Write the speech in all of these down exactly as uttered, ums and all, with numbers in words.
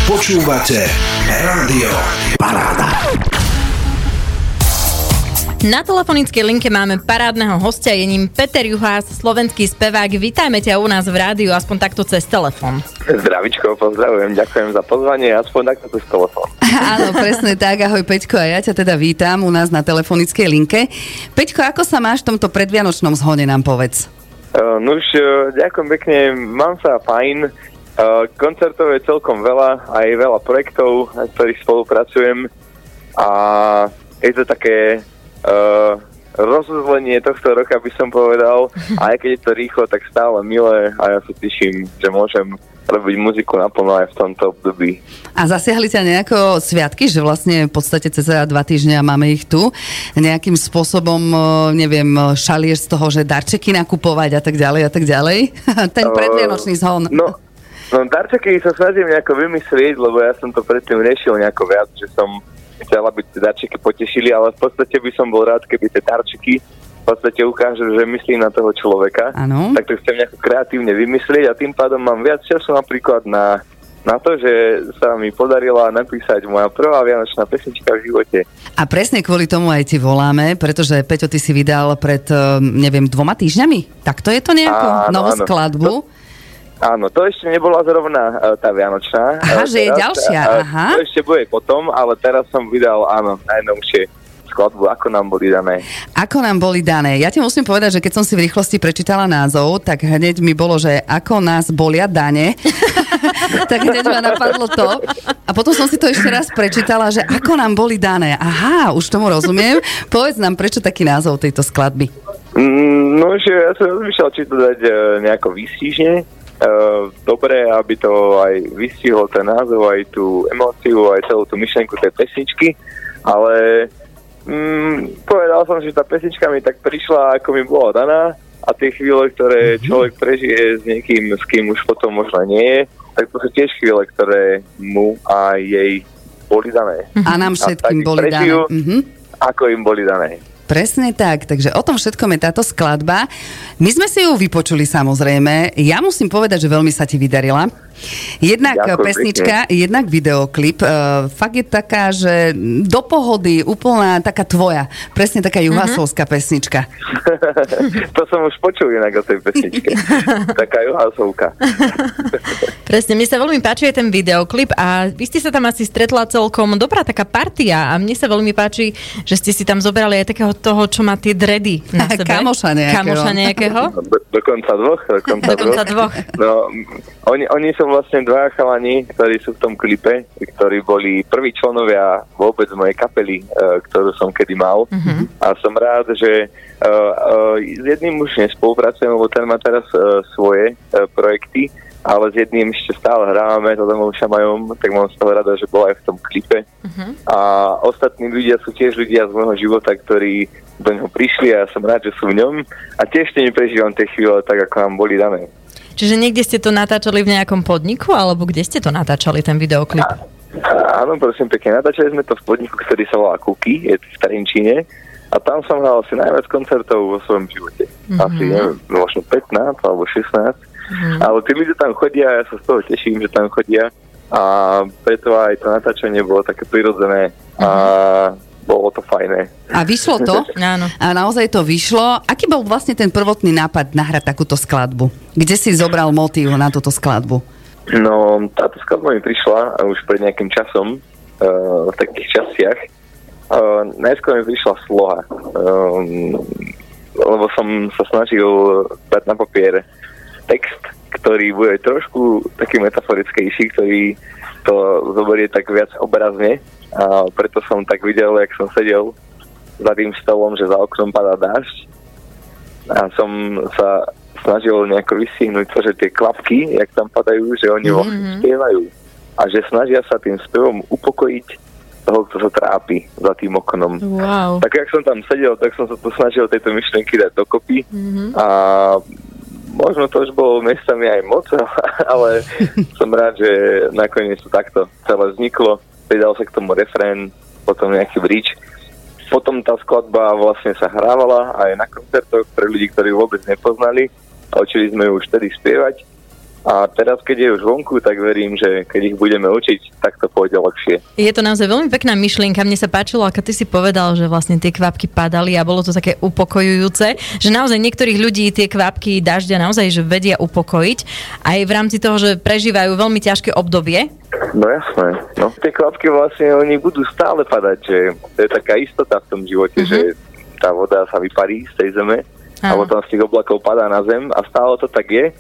Počúvate Rádio Paráda. Na telefonickej linke máme parádneho hostia, je ním Peter Juhás, slovenský spevák. Vítajme ťa u nás v rádiu, aspoň takto cez telefón. Zdravičko, pozdravujem, ďakujem za pozvanie, aspoň takto cez telefón. Áno, presne tak, ahoj Peťko, a ja ťa teda vítam u nás na telefonickej linke. Peťko, ako sa máš v tomto predvianočnom zhone, nám povedz? Uh, nuž, uh, ďakujem pekne, mám sa fajn, uh, koncertov je celkom veľa, aj veľa projektov, na ktorých spolupracujem a je to také Uh, rozuzlenie tohto roka by som povedal, a aj keď je to rýchlo, tak stále milé a ja sa teším, že môžem robiť muziku naplno aj v tomto období. A zasiahli ťa nejako sviatky, že vlastne v podstate cez dva týždňa máme ich tu, nejakým spôsobom, neviem, šalieš z toho, že darčeky nakupovať a tak ďalej a tak ďalej? Ten predvianočný zhon. Uh, no, no darčeky sa snažím nejako vymyslieť, lebo ja som to predtým riešil nejako viac, že som chcel, aby tie darčeky potešili, ale v podstate by som bol rád, keby tie darčeky v podstate ukážu, že myslí na toho človeka. Ano. Tak to chcem nejako kreatívne vymyslieť a tým pádom mám viac času napríklad na, na to, že sa mi podarila napísať moja prvá vianočná pesnička v živote. A presne kvôli tomu aj ti voláme, pretože Peťo, ty si vydal pred, neviem, dvoma týždňami? Takto je to nejako? Áno, novú áno. skladbu? To... Áno, to ešte nebola zrovna uh, tá vianočná. Aha, uh, že je ďalšia, uh, aha. To ešte bude potom, ale teraz som vydal, áno, najnovšie skladbu, Ako nám boli dané. Ako nám boli dané. Ja ti musím povedať, že keď som si v rýchlosti prečítala názov, tak hneď mi bolo, že ako nás bolia dane. Tak hneď ma napadlo to. A potom som si to ešte raz prečítala, že ako nám boli dané. Aha, už tomu rozumiem. Povedz nám, prečo taký názov tejto skladby. Mm, no, že ja som rozmýšľal, či to dať uh, nejako výstižne. Uh, dobre, aby to aj vystihlo ten názov, aj tú emóciu, aj celú tú myšlenku tej pesničky, ale mm, povedal som, že tá pesnička mi tak prišla, ako mi bola daná a tie chvíle, ktoré človek prežije s niekým, s kým už potom možno nie je, tak to sú tiež chvíle, ktoré mu a jej boli dané. A nám všetkým a boli prežijú, dané. Mhm. Ako im boli dané. Presne tak, takže o tom všetkom je táto skladba. My sme si ju vypočuli samozrejme. Ja musím povedať, že veľmi sa ti vydarila. Jednak Ďakujem pesnička, pekne. jednak videoklip. Uh, fakt je taká, že do pohody, úplná taká tvoja. Presne taká juhasovská uh-huh. pesnička. To som už počul inak o tej pesničke. Taká juhasovka. Presne, mne sa veľmi páči aj ten videoklip a vy ste sa tam asi stretla celkom dobrá taká partia a mne sa veľmi páči, že ste si tam zobrali aj takého toho, čo má tie dredy na sebe. Kamoša nejakého. Kamoša nejakého. Do, dokonca dvoch. Dokonca, dokonca dvoch. dvoch. No, oni, oni sú vlastne dvaja chalani, ktorí sú v tom klipe, ktorí boli prví členovia vôbec mojej kapely, uh, ktorú som kedy mal. Uh-huh. A som rád, že uh, uh, s jedným už nespolupracujem, lebo ten má teraz uh, svoje uh, projekty, ale s jedným ešte stále hrávame, to domov Šamajom, tak mám z toho rada, že bol aj v tom klipe. Uh-huh. A ostatní ľudia sú tiež ľudia z môjho života, ktorí do ňoho prišli a ja som rád, že sú v ňom. A tiež te neprežívam tie chvíle tak, ako nám boli dané. Čiže niekde ste to natáčali v nejakom podniku, alebo kde ste to natáčali, ten videoklip? A, áno, prosím pekne, natáčali sme to v podniku, ktorý sa volá Kuky, je v Trenčíne. A tam som hral asi najviac koncertov vo svojom živote. Mm-hmm. Asi, neviem, možno pätnásť alebo šestnásť. Mm-hmm. Ale tí ľudia tam chodia, ja sa z toho teším, že tam chodia. A preto aj to natáčanie bolo také prirodzené. Mm-hmm. A bolo to fajné. A vyšlo to? Áno. A naozaj to vyšlo. Aký bol vlastne ten prvotný nápad nahrať takúto skladbu? Kde si zobral motív na túto skladbu? No, táto skladba mi prišla už pred nejakým časom, uh, v takých častiach. Uh, najskôr mi prišla sloha, um, lebo som sa snažil dať na papier text, ktorý bude trošku taký metaforickejší, ktorý to zoberie tak viac obrazne. A preto som tak videl, jak som sedel za tým stolom, že za oknom padá dážď a som sa snažil nejako vystihnúť to, že tie klapky, jak tam padajú, že oni mm-hmm. vlastne spievajú a že snažia sa tým spevom upokojiť toho, kto sa trápi za tým oknom. Wow. Tak jak som tam sedel, tak som sa to snažil tejto myšlienky dať dokopy mm-hmm. a možno to už bolo miestami aj moc, ale som rád, že nakoniec to takto celé vzniklo. Pridal sa k tomu refrén, potom nejaký bridge. Potom tá skladba vlastne sa hrávala aj na koncertoch pre ľudí, ktorí vôbec nepoznali. A učili sme ju už tedy spievať. A teraz, keď je už vonku, tak verím, že keď ich budeme učiť, tak to pôjde lepšie. Je to naozaj veľmi pekná myšlienka. Mne sa páčilo, ako ty si povedal, že vlastne tie kvapky padali a bolo to také upokojujúce, že naozaj niektorých ľudí tie kvapky dažďa naozaj že vedia upokojiť aj v rámci toho, že prežívajú veľmi ťažké obdobie. No jasné. No, tie kvapky vlastne, oni budú stále padať, že to je taká istota v tom živote, uh-huh. že tá voda sa vyparí z tej zeme a potom z tých oblakov padá na zem a stále to tak je.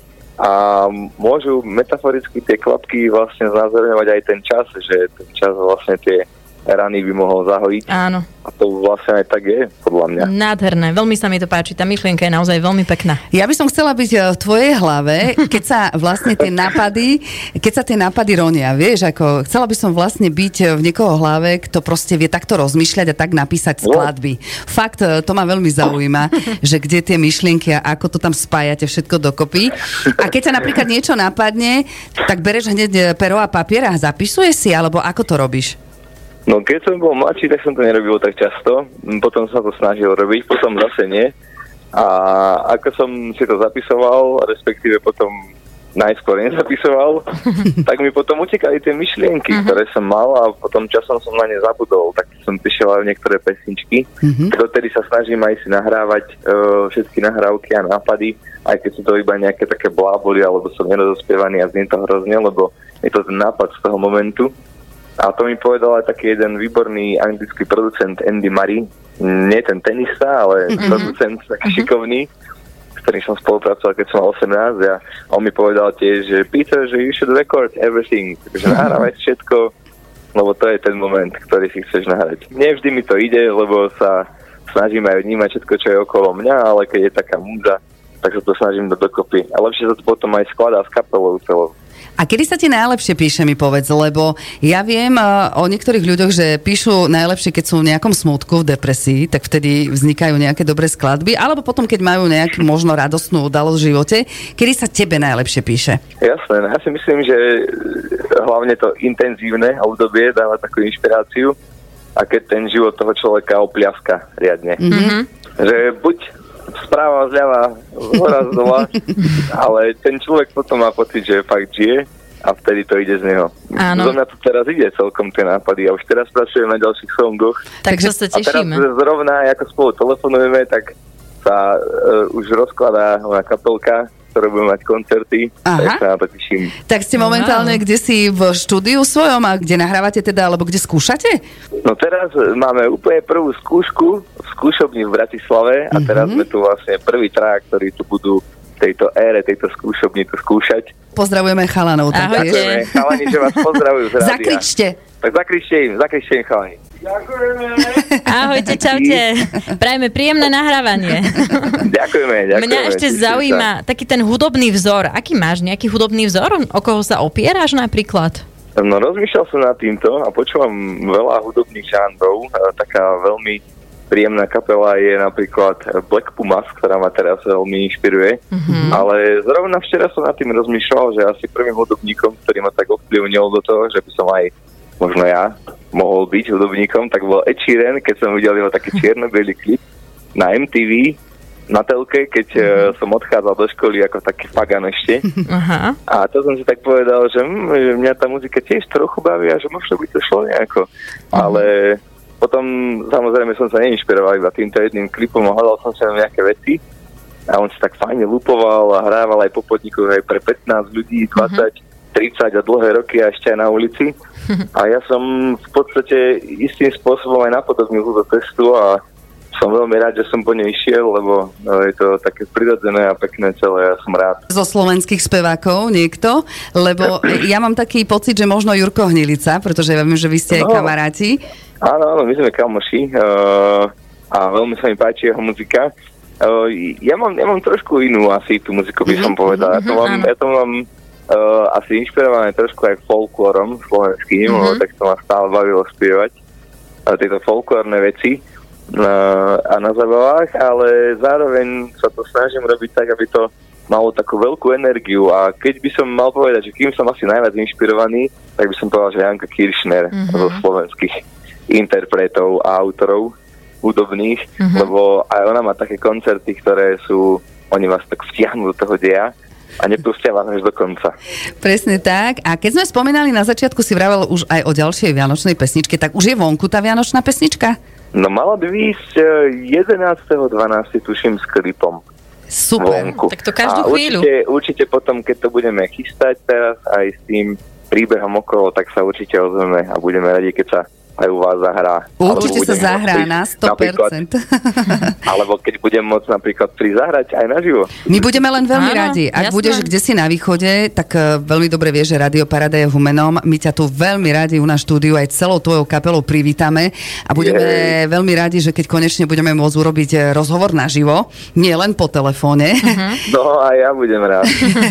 A môžu metaforicky tie kvapky vlastne znázorňovať aj ten čas, že ten čas vlastne tie rany by mohol zahojiť. Áno. A to vlastne aj tak je, podľa mňa. Nádherné, veľmi sa mi to páči, tá myšlienka je naozaj veľmi pekná. Ja by som chcela byť v tvojej hlave, keď sa vlastne tie nápady, keď sa tie nápady ronia, vieš, ako chcela by som vlastne byť v niekoho hlave, kto proste vie takto rozmýšľať a tak napísať skladby. Fakt, to ma veľmi zaujíma, že kde tie myšlienky a ako to tam spájate všetko dokopy. A keď sa napríklad niečo napadne, tak bereš hneď pero a papier a zapisuješ si, alebo ako to robíš? No keď som bol mladší, tak som to nerobil tak často, potom som to snažil robiť, potom zase nie. A ako som si to zapisoval, respektíve potom najskôr nezapisoval, tak mi potom utekali tie myšlienky, uh-huh. ktoré som mal a potom časom som na ne zabudol, tak som prišiel aj niektoré pesničky, uh-huh. dotedy sa snažím aj si nahrávať uh, všetky nahrávky a nápady, aj keď sú to iba nejaké také bláboli, alebo som nerozospievaný a znie to hrozne, lebo je to ten nápad z toho momentu. A to mi povedal aj taký jeden výborný anglický producent Andy Murray, nie ten tenista, ale mm-hmm. producent taký mm-hmm. šikovný, s ktorým som spolupracoval, keď som mal osemnásť a on mi povedal tiež, že Peter, že you should record everything, takže nahrávaj všetko, lebo to je ten moment, ktorý si chceš nahrať. Nevždy mi to ide, lebo sa snažím aj vnímať všetko, čo je okolo mňa, ale keď je taká múza, tak sa to snažím do dokopy. A lepšie sa to potom aj skladá s kapelou celou. A kedy sa ti najlepšie píše, mi povedz, lebo ja viem uh, o niektorých ľuďoch, že píšu najlepšie, keď sú v nejakom smútku, v depresii, tak vtedy vznikajú nejaké dobré skladby, alebo potom, keď majú nejakú možno radostnú udalosť v živote. Kedy sa tebe najlepšie píše? Jasné, ja si myslím, že hlavne to intenzívne obdobie dáva takú inšpiráciu a keď ten život toho človeka opliaska riadne. Mm-hmm. Že buď správa, zľava, hora, zdola, ale ten človek potom má pocit, že fakt žije a vtedy to ide z neho. Áno. Zo mňa to teraz ide celkom tie nápady a už teraz pracujem na ďalších songoch. Takže sa tešíme. A teraz zrovna, ako spolu telefonujeme, tak sa uh, už rozkladá moja kapelka, ktoré budeme mať koncerty, tak sa na to teším. Tak ste momentálne wow. kde si v štúdiu svojom a kde nahrávate teda, alebo kde skúšate? No teraz máme úplne prvú skúšku v skúšobni v Bratislave a mm-hmm. teraz sme tu vlastne prvý trák, ktorí tu budú v tejto ére, tejto skúšobni tu skúšať. Pozdravujeme chalanov. Ahojte. Chalani, že vás pozdravujú z rádia. Zakričte. Tak zakričte im, zakričte im chalani. Ďakujeme. Ahojte, čaute. Prajeme príjemné nahrávanie. Ďakujeme, ďakujeme. Mňa ešte zaujíma sa. Taký ten hudobný vzor. Aký máš nejaký hudobný vzor? O koho sa opieráš napríklad? No rozmýšľal som nad týmto a počúvam veľa hudobných žánrov. Taká veľmi príjemná kapela je napríklad Black Pumas, ktorá ma teraz veľmi inšpiruje. Mm-hmm. Ale zrovna včera som nad tým rozmýšľal, že asi prvým hudobníkom, ktorý ma tak ovplyvnil do toho, že by som aj možno ja mohol byť hudobníkom, tak bol Ed Sheeran, keď som videl jeho taký čierno-bielý klip na em té vé, na telke, keď uh-huh. som odchádzal do školy ako taký fagan ešte. Uh-huh. A to som si tak povedal, že, hm, že mňa tá muzika tiež trochu baví a že možno by to šlo nejako. Uh-huh. Ale potom samozrejme som sa neinšpiroval iba týmto jedným klipom a hľadal som sa na nejaké veci a on si tak fajne lupoval a hrával aj po podnikoch aj pre pätnásť ľudí, dvadsať, uh-huh. tridsať a dlhé roky a ešte aj na ulici. A ja som v podstate istým spôsobom aj napodobnil túto cestu a som veľmi rád, že som po nej išiel, lebo je to také prirodzené a pekné celé, ja som rád. Zo slovenských spevákov niekto? Lebo ja mám taký pocit, že možno Jurko Hnilica, pretože ja viem, že vy ste aj no, kamaráti. Áno, áno, my sme kamoši uh, a veľmi sa mi páči jeho muzika. Uh, ja, mám, ja mám trošku inú asi tú muziku, by som povedal. Ja to mám, ja to mám uh, asi inšpirované trošku aj folklórom slovenským, mm-hmm. lebo tak to ma stále bavilo spievať uh, tieto folklórne veci uh, a na zabavách, ale zároveň sa to snažím robiť tak, aby to malo takú veľkú energiu a keď by som mal povedať, že kým som asi najviac inšpirovaný, tak by som povedal, že Janka Kiršner mm-hmm. zo slovenských interpretov a autorov hudobných, uh-huh. lebo aj ona má také koncerty, ktoré sú, oni vás tak vtiahnu do toho deja a nepustia vás až do konca. Presne tak. A keď sme spomínali na začiatku, si vravel už aj o ďalšej vianočnej pesničke, tak už je vonku tá vianočná pesnička? No mala by výjsť jedenásteho decembra, tuším, s klipom. Super. Vonku. Tak to každú a chvíľu. Určite, určite potom, keď to budeme chystať teraz aj s tým príbehom okolo, tak sa určite ozveme a budeme radi, keď sa aj u vás zahrá. Určite sa zahrá na sto percent. Alebo keď budem môcť napríklad pri zahrať aj naživo. My budeme len veľmi Áno, radi. Ak jasné. budeš kde si na východe, tak uh, veľmi dobre vieš, že Radio Paráda je Humenom. My ťa tu veľmi radi u nás štúdiu aj celou tvojou kapelou privítame a budeme Jej. veľmi radi, že keď konečne budeme môcť urobiť rozhovor naživo, nie len po telefóne. Uh-huh. No a ja budem rád.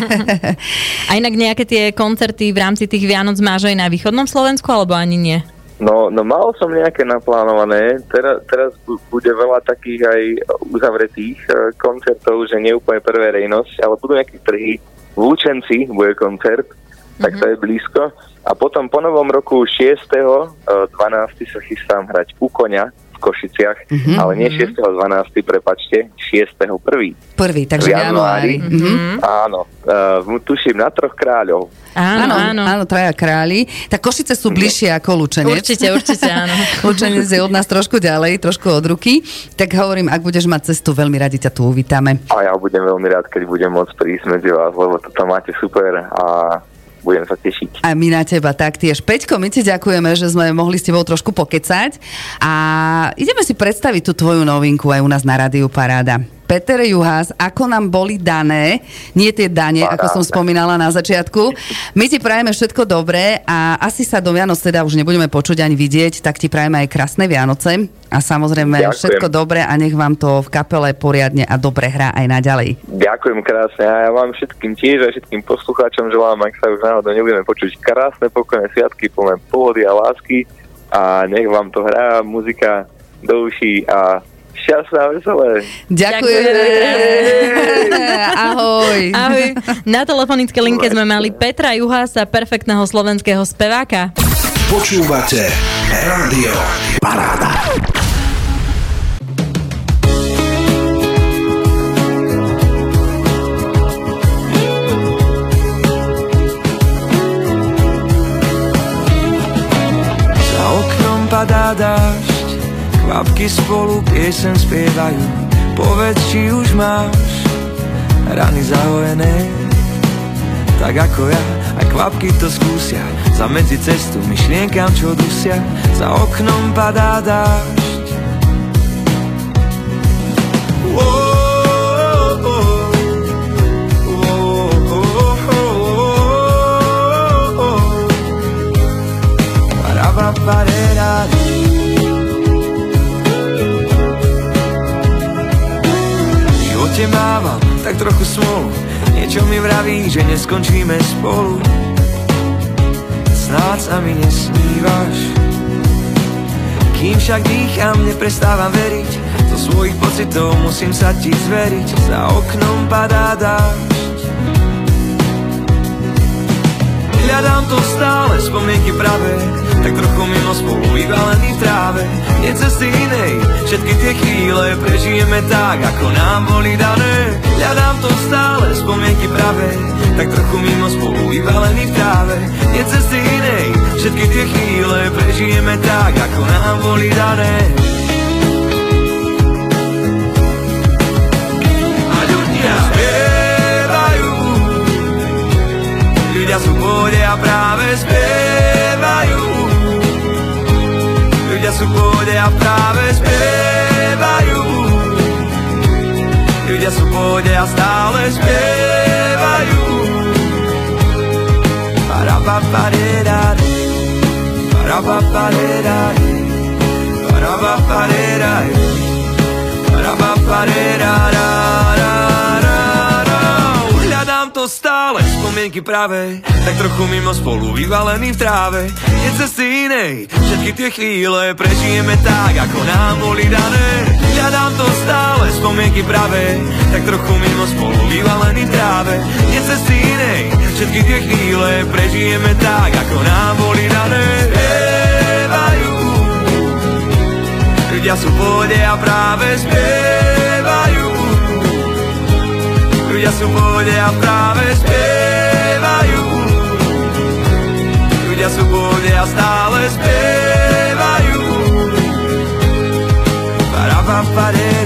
A inak nejaké tie koncerty v rámci tých Vianoc máš aj na východnom Slovensku, alebo ani nie? No, no mal som nejaké naplánované, teraz, teraz bude veľa takých aj uzavretých e, koncertov, že nie úplne pre verejnosť, ale budú nejaké trhy. V Lučenci bude koncert, tak to je blízko. A potom po novom roku šiesteho decembra sa chystám hrať u Koňa v Košiciach, Mhm. ale nie šiesteho decembra, prepačte, šiesteho prvý. Prvý, takže v januári. Mhm. Áno, uh, tuším na Troch kráľov. Áno, áno. áno, traja králi. Tak Košice sú bližšie ako Lučenec. Určite, určite, áno. Lučenec je od nás trošku ďalej, trošku od ruky. Tak hovorím, ak budeš mať cestu, veľmi radi ťa tu uvítame. A ja budem veľmi rád, keď budem môcť prísť medzi vás, lebo to tam máte super a budem sa tešiť. A my na teba taktiež. Peťko, my ti ďakujeme, že sme mohli s tebou trošku pokecať a ideme si predstaviť tú tvoju novinku aj u nás na Rádiu Paráda. Peter Juhás, ako nám boli dané, nie tie dane, Paráda. ako som spomínala na začiatku. My ti prajeme všetko dobré a asi sa do Vianoc teda už nebudeme počuť ani vidieť, tak ti prajeme aj krásne Vianoce a samozrejme Ďakujem. všetko dobré a nech vám to v kapele poriadne a dobre hrá aj naďalej. Ďakujem krásne a ja vám všetkým tiež a všetkým poslucháčom želám, ak sa už náhodou nebudeme počuť, krásne pokojné sviatky plné pohody a lásky a nech vám to hrá muzika do uší a šťastná, veselé. Ďakujeme. Ahoj. Ahoj. Na telefonickej linke sme mali Petra Juhása, perfektného slovenského speváka. Počúvate Rádio Paráda. Za oknom padá dážď, kvapky spolu piesen spievajú. Povedz, či už máš rany zahojené, tak ako ja, aj kvapky to skúsia. Zamedzi cestu myšlienkam, čo dusia. Za oknom padá dážď. Oh, oh, oh. Oh, oh, oh, oh. Parabaparerari. Mávam tak trochu smolu, niečo mi vraví, že neskončíme spolu. Snáď sa mi nesnívaš, kým však dýcham, neprestávam veriť. Do svojich pocitov musím sa ti zveriť. Za oknom padá dážď, hľadám to stále, spomienky pravé, tak trochu mimo spolu, vyvalený v tráve. Nie cesty inej, všetky tie chvíle prežijeme tak, ako nám boli dané. Hľadám to stále, spomienky pravé, tak trochu mimo spolu, vyvalený v tráve. Nie cesty inej, všetky tie chvíle prežijeme tak, ako nám boli dané. A ľudia spievajú, ľudia sú v pohode a práve spievajú. Ľudia sú v pohode a práve spievajú. Ľudia sú v pohode a stále spievajú. Parapaparerari, parapaparerari, parapaparerari, parapaparerari. Hľadám to stále, spomienky pravé, tak trochu mimo spolu, vyvalený v tráve. Nie cesty inej, všetky tie chvíle prežijeme tak, ako nám boli dané. Hľadám to stále, spomienky pravé, tak trochu mimo spolu, vyvalený v tráve. Nie cesty inej, všetky tie chvíle prežijeme tak, ako nám boli dané. Spievajú, ľudia sú v pohode a práve spievajú. Ľudia sú sú v pohode a práve spievajú. Ľudia sú v pohode a stále spievajú. Parapapare.